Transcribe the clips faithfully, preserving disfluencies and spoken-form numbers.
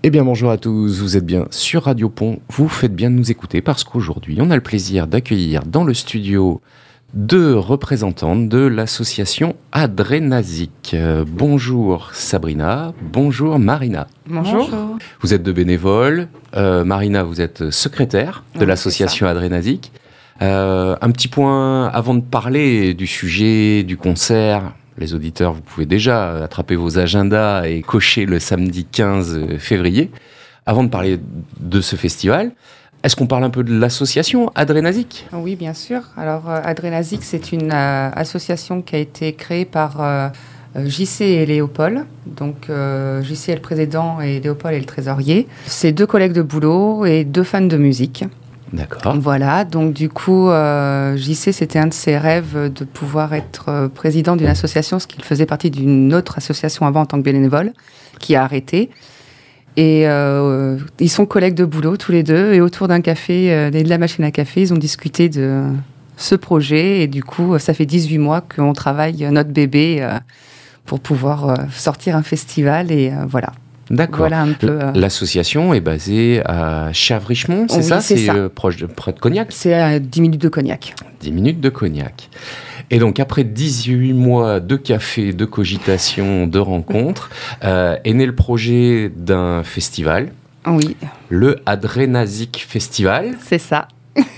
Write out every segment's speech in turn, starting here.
Eh bien bonjour à tous, vous êtes bien sur Radio Pont, vous faites bien de nous écouter parce qu'aujourd'hui on a le plaisir d'accueillir dans le studio deux représentantes de l'association Adrénasique. Euh, bonjour Sabrina, bonjour Marina. Bonjour. Vous êtes deux bénévoles, euh, Marina vous êtes secrétaire de Oui, l'association Adrénasique. Euh, un petit point avant de parler du sujet, du concert. Les auditeurs, vous pouvez déjà attraper vos agendas et cocher le samedi quinze février. Avant de parler de ce festival, est-ce qu'on parle un peu de l'association Adrénasique ? Oui, bien sûr. Alors, euh, Adrénasique, c'est une euh, association qui a été créée par euh, J C et Léopold. Donc, euh, J C est le président et Léopold est le trésorier. C'est deux collègues de boulot et deux fans de musique. D'accord. Voilà, donc du coup, euh, J C, c'était un de ses rêves de pouvoir être euh, président d'une association, parce qu'il faisait partie d'une autre association avant en tant que bénévole, qui a arrêté. Et euh, ils sont collègues de boulot, tous les deux, et autour d'un café, euh, de la machine à café, ils ont discuté de ce projet, et du coup, ça fait dix-huit mois qu'on travaille notre bébé euh, pour pouvoir euh, sortir un festival, et euh, voilà. D'accord. Voilà un peu, euh... L'association est basée à Chèvres-Richemont, c'est oui, ça C'est, c'est ça. Euh, proche de, près de Cognac ? C'est à dix minutes de Cognac. dix minutes de Cognac. Et donc, après dix-huit mois de café, de cogitation, de rencontres, euh, est né le projet d'un festival. Oui. Le Adrénasique Festival. C'est ça.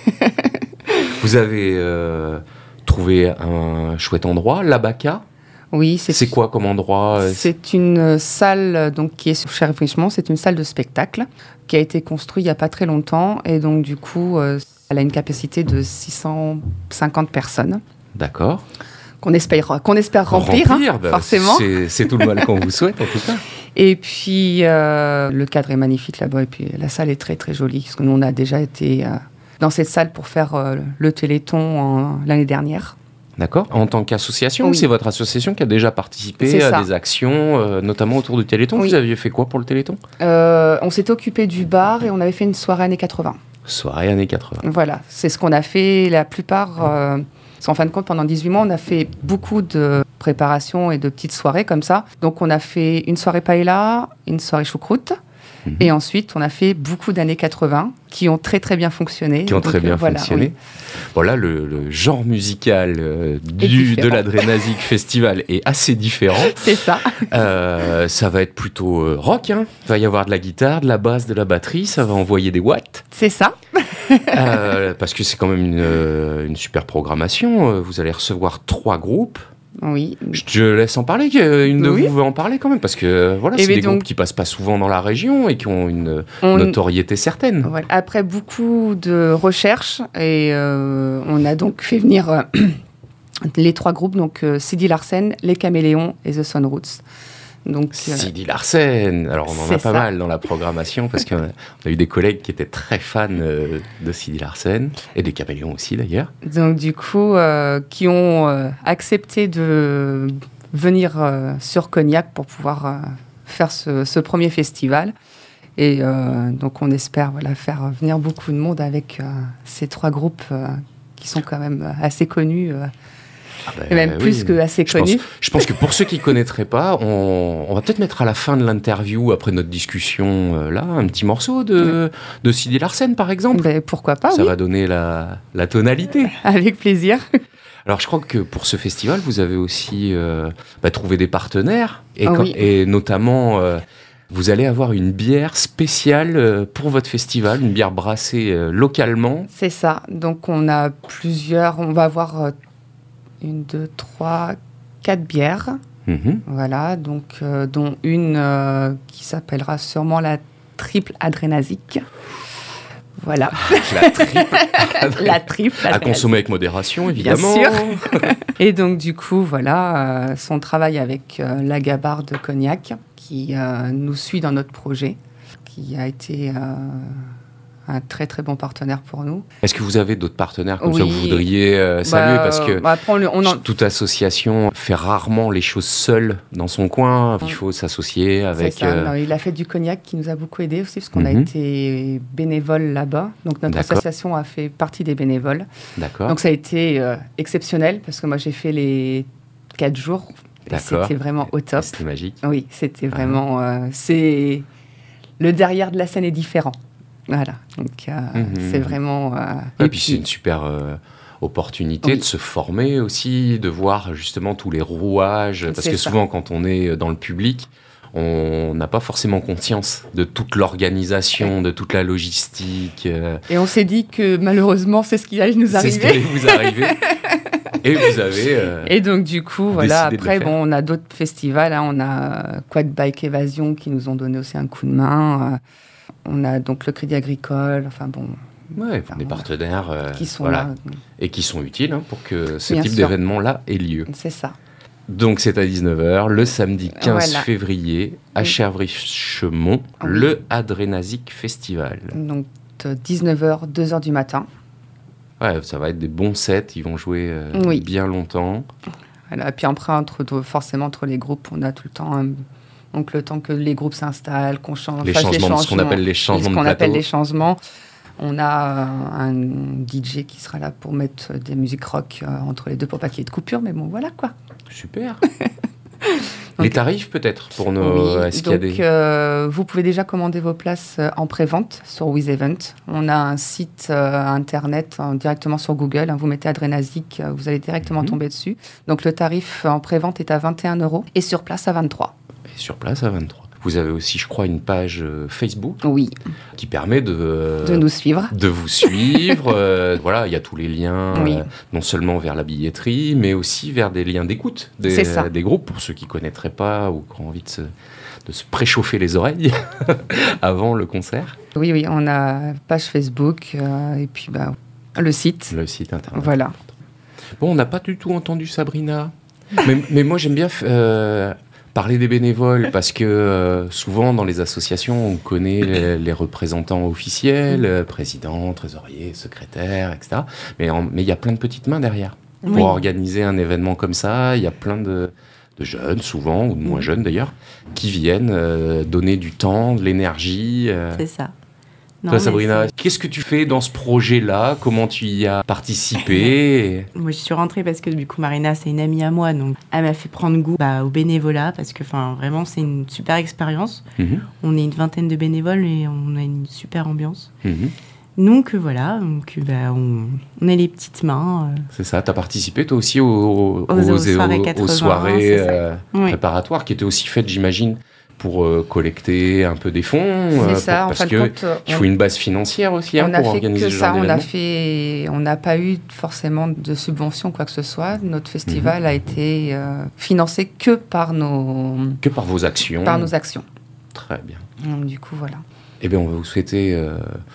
Vous avez euh, trouvé un chouette endroit, l'Abaca. Oui, c'est, c'est quoi comme endroit ? C'est une salle donc, qui est sur Chèvres-Richemont, c'est une salle de spectacle qui a été construite il n'y a pas très longtemps et donc du coup, euh, elle a une capacité de six cent cinquante personnes. D'accord. Qu'on espère, qu'on espère remplir, remplir hein, bah, forcément. C'est, c'est tout le mal qu'on vous souhaite en tout cas. Et puis, euh, le cadre est magnifique là-bas et puis la salle est très très jolie parce que nous on a déjà été euh, dans cette salle pour faire euh, le Téléthon en, l'année dernière. D'accord. En tant qu'association, oui. C'est votre association qui a déjà participé c'est à ça. des actions, euh, notamment autour du Téléthon. Oui. Vous aviez fait quoi pour le Téléthon ? euh, On s'est occupé du bar et on avait fait une soirée années quatre-vingts. Soirée années quatre-vingts. Voilà, c'est ce qu'on a fait la plupart. Euh, en fin de compte, pendant dix-huit mois, on a fait beaucoup de préparations et de petites soirées comme ça. Donc, on a fait une soirée paella, une soirée choucroute. Mmh. Et ensuite, on a fait beaucoup d'années quatre-vingts qui ont très, très bien fonctionné. Qui ont Donc, très bien euh, voilà, fonctionné. Oui. Bon, là, le, le genre musical euh, du, de l'Adrénasique Festival est assez différent. C'est ça. Euh, ça va être plutôt euh, rock. Hein. Il va y avoir de la guitare, de la basse, de la batterie. Ça va envoyer des watts. C'est ça. euh, parce que c'est quand même une, euh, une super programmation. Vous allez recevoir trois groupes. Oui. Je te laisse en parler, une de oui. vous veut en parler quand même, parce que voilà, et c'est des donc, groupes qui passent pas souvent dans la région et qui ont une on, notoriété certaine. Voilà. Après beaucoup de recherches, et euh, on a donc fait venir euh, les trois groupes, donc euh, Sidi Larsen, Les Caméléons et The Sunroots. Donc, euh, Sidi Larsen, alors on en a pas ça. mal dans la programmation parce qu'on a, on a eu des collègues qui étaient très fans euh, de Sidi Larsen et des Caméléons aussi d'ailleurs. Donc du coup, euh, qui ont euh, accepté de venir euh, sur Cognac pour pouvoir euh, faire ce, ce premier festival. Et euh, donc on espère voilà, faire venir beaucoup de monde avec euh, ces trois groupes euh, qui sont quand même assez connus. Euh, Ah ben, et même oui. plus que assez je connu. Pense, je pense que pour ceux qui ne connaîtraient pas, on, on va peut-être mettre à la fin de l'interview, après notre discussion, euh, là, un petit morceau de, oui. de Sidi Larsen, par exemple. Ben, pourquoi pas, Ça oui. va donner la, la tonalité. Avec plaisir. Alors, je crois que pour ce festival, vous avez aussi euh, bah, trouvé des partenaires, et, ah, quand, oui. et notamment... Euh, vous allez avoir une bière spéciale pour votre festival, une bière brassée localement. C'est ça. Donc, on a plusieurs... On va avoir une, deux, trois, quatre bières. Mmh. Voilà. Donc, euh, dont une euh, qui s'appellera sûrement la triple Adrénasique. Voilà. La triple. la triple. À consommer avec modération, évidemment. Bien sûr. Et donc, du coup, voilà, euh, son travail avec euh, la Gabarre de Cognac, qui euh, nous suit dans notre projet, qui a été euh, un très, très bon partenaire pour nous. Est-ce que vous avez d'autres partenaires comme oui. ça que vous voudriez euh, saluer bah, parce que bah, après, on, on en... toute association fait rarement les choses seule dans son coin. Il faut s'associer avec... C'est ça. Euh... Non, il a fait du Cognac qui nous a beaucoup aidés aussi, parce qu'on mm-hmm. a été bénévole là-bas. Donc, notre D'accord. association a fait partie des bénévoles. D'accord. Donc, ça a été euh, exceptionnel, parce que moi, j'ai fait les quatre jours. Et c'était vraiment au top. C'était magique. Oui, c'était vraiment... Euh, c'est... le derrière de la scène est différent. Voilà, donc euh, mmh. c'est vraiment... Euh, et, et puis, puis c'est une super euh, opportunité oui. de se former aussi, de voir justement tous les rouages, parce c'est que ça. Souvent quand on est dans le public, on n'a pas forcément conscience de toute l'organisation, de toute la logistique. Euh... Et on s'est dit que malheureusement, c'est ce qui allait nous arriver. C'est ce qui allait vous arriver. Et vous avez... Euh, et donc du coup, voilà, après, bon, on a d'autres festivals. Hein, on a Quad Bike Évasion qui nous ont donné aussi un coup de main. Euh, on a donc le Crédit Agricole, enfin bon... Ouais, enfin, des partenaires euh, qui sont voilà, là. Et qui sont utiles hein, pour que ce Bien type sûr. d'événement-là ait lieu. C'est ça. Donc c'est à dix-neuf heures, le samedi quinze voilà. février, à oui. Chervry-Chemont, oui. le Adrénasique Festival. Donc dix-neuf heures, deux heures du matin. Ouais, ça va être des bons sets, ils vont jouer euh, oui. bien longtemps. Voilà, et puis après, entre, forcément, entre les groupes, on a tout le temps... Un... Donc le temps que les groupes s'installent, qu'on change, les fasse changements, les changements, ce qu'on appelle les changements ce qu'on de plateau. appelle les changements. On a un D J qui sera là pour mettre des musiques rock entre les deux pour pas qu'il y ait de coupure, mais bon, voilà quoi. Super. Donc, les tarifs peut-être pour nos oui, S K D. Donc euh, vous pouvez déjà commander vos places en pré-vente sur WizEvent. On a un site euh, internet euh, directement sur Google. Hein, vous mettez Adrénasique, euh, vous allez directement mmh. tomber dessus. Donc le tarif en pré-vente est à vingt et un euros et sur place à vingt-trois. Et sur place à vingt-trois. Vous avez aussi, je crois, une page Facebook oui. qui permet de, euh, de nous suivre. De vous suivre. euh, voilà, il y a tous les liens, oui. euh, non seulement vers la billetterie, mais aussi vers des liens d'écoute des, euh, des groupes, pour ceux qui ne connaîtraient pas ou qui ont envie de se, de se préchauffer les oreilles avant le concert. Oui, oui, on a page Facebook euh, et puis bah, le site. Le site internet. Voilà. Bon, on n'a pas du tout entendu Sabrina. mais, mais moi, j'aime bien... Euh, parler des bénévoles, parce que euh, souvent dans les associations, on connaît les, les représentants officiels, euh, président, trésorier, secrétaire, et cetera. Mais il y a plein de petites mains derrière. Pour oui. organiser un événement comme ça, il y a plein de, de jeunes, souvent, ou de moins jeunes d'ailleurs, qui viennent euh, donner du temps, de l'énergie. Euh. C'est ça. Non, Toi, Sabrina, c'est... qu'est-ce que tu fais dans ce projet-là ? Comment tu y as participé ? Moi, je suis rentrée parce que du coup, Marina, c'est une amie à moi, donc elle m'a fait prendre goût bah, au bénévolat, parce que vraiment, c'est une super expérience. Mm-hmm. On est une vingtaine de bénévoles et on a une super ambiance. Mm-hmm. Donc voilà, donc, bah, on, on est les petites mains. Euh... C'est ça, tu as participé toi aussi aux, aux, aux, aux soirées, quatre-vingts, aux soirées euh, oui. préparatoires, qui étaient aussi faites, j'imagine, pour euh, collecter un peu des fonds, c'est euh, ça, pour, parce qu'il on... faut une base financière aussi hein, on pour a organiser fait que ce ça, genre on a fait, on n'a pas eu forcément de subvention quoi que ce soit. Notre festival mmh. a été euh, financé que par nos que par vos actions. Par nos actions. Très bien. Donc, du coup, voilà. Eh bien, on va vous souhaiter euh,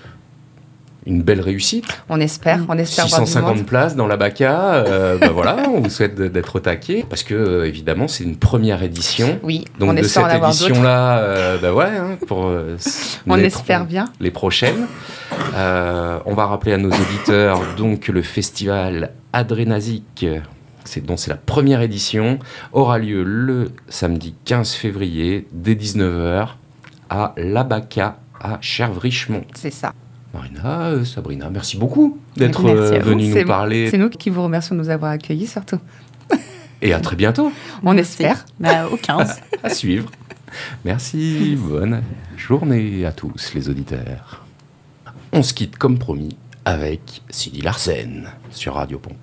une belle réussite. On espère, on espère six cent cinquante places dans la Baca. Euh, bah voilà, on vous souhaite d'être au taquet parce que euh, évidemment c'est une première édition. Oui. Donc on de espère cette en avoir édition-là, euh, bah ouais, hein, pour euh, on les espère pro- bien les prochaines. Euh, on va rappeler à nos auditeurs donc le festival Adrénasique. C'est donc c'est la première édition, aura lieu le samedi quinze février dès dix-neuf heures à la Baca à Chervry-Chemont. C'est ça. Marina, euh, Sabrina, merci beaucoup d'être euh, venue nous c'est parler. C'est nous qui vous remercions de nous avoir accueillis surtout. Et à très bientôt. On espère. Bah, au quinze. À suivre. Merci, bonne journée à tous les auditeurs. On se quitte comme promis avec Sidi Larsen sur Radio Pont.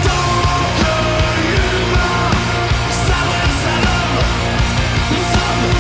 Nous sommes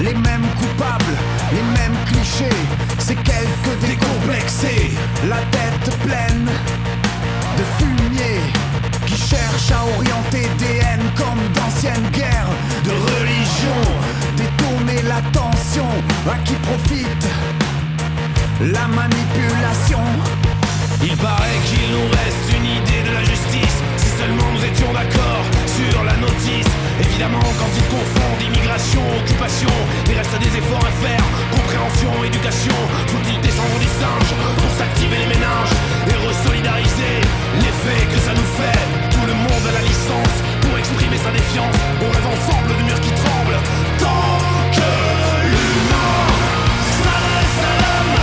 les mêmes coupables, les mêmes clichés, c'est quelques décomplexés, la tête pleine de fumier, qui cherchent à orienter des haines comme d'anciennes guerres de religion, détourner l'attention, à qui profite la manipulation. Il paraît qu'il nous reste une idée de la justice, si seulement nous étions d'accord sur la notice. Évidemment quand ils confondent immigration, occupation, il reste des efforts à faire, compréhension, éducation. Faut-il descendre du singe pour s'activer les méninges et resolidariser l'effet que ça nous fait? Tout le monde a la licence pour exprimer sa défiance. On rêve ensemble de murs qui tremblent tant que l'humain s'adresse à l'homme.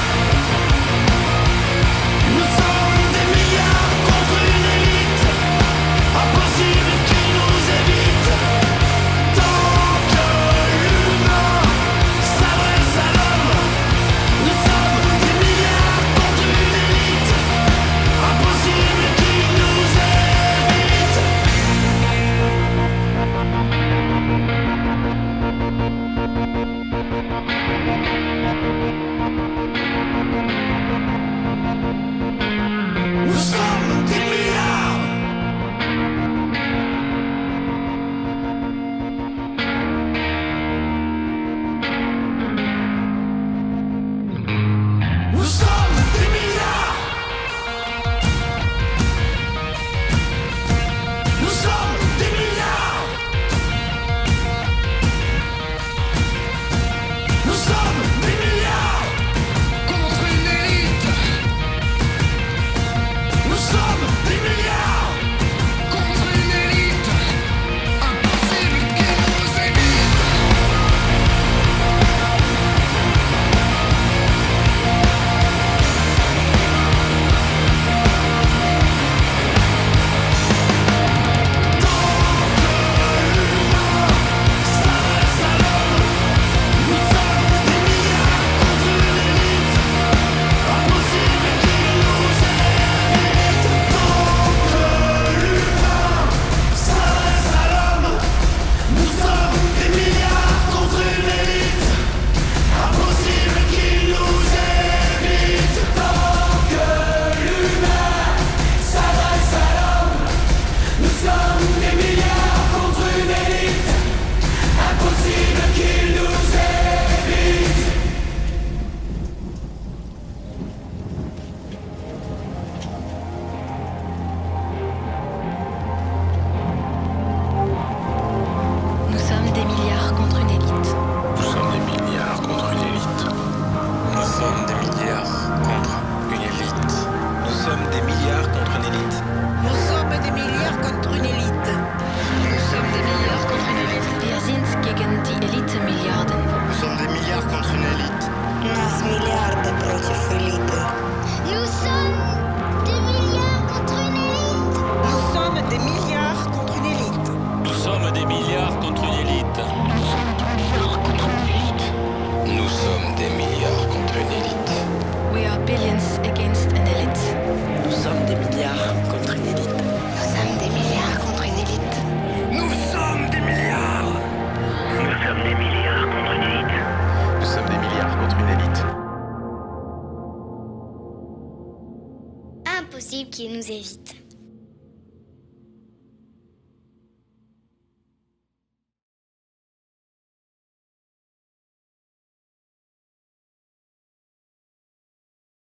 Nous sommes des milliards contre une élite, impossible qui nous évite. Tant que l'humain s'adresse à l'homme, nous sommes des milliards contre une élite, impossible qui nous évite. Nous sommes des milliards. Nous sommes des milliards. Nous sommes des milliards. Nous sommes des milliards contre une élite. Nous sommes des milliards contre une élite, impossible qui nous évite. Nous sommes des milliards contre une élite. Nous sommes des milliards contre une élite. Nous sommes des milliards contre une élite. Nous sommes des milliards contre une élite. Nous sommes des milliards contre une élite. Nous sommes des milliards contre une élite. Wir sind gegen die Elite Milliarden. Nous sommes des milliards contre une élite. Нас миллиарды против элиты. Nous sommes des milliards contre une élite. Nous sommes des milliards contre une élite. Nous sommes des milliards contre une élite. Nous sommes des milliards contre une élite. We are billions against an elite. Nous sommes des milliards contre une élite. Nous sommes des milliards contre une élite. Nous sommes des milliards. Nous sommes des milliards contre une élite. Nous sommes des milliards contre une élite. Impossible qu'il nous évite.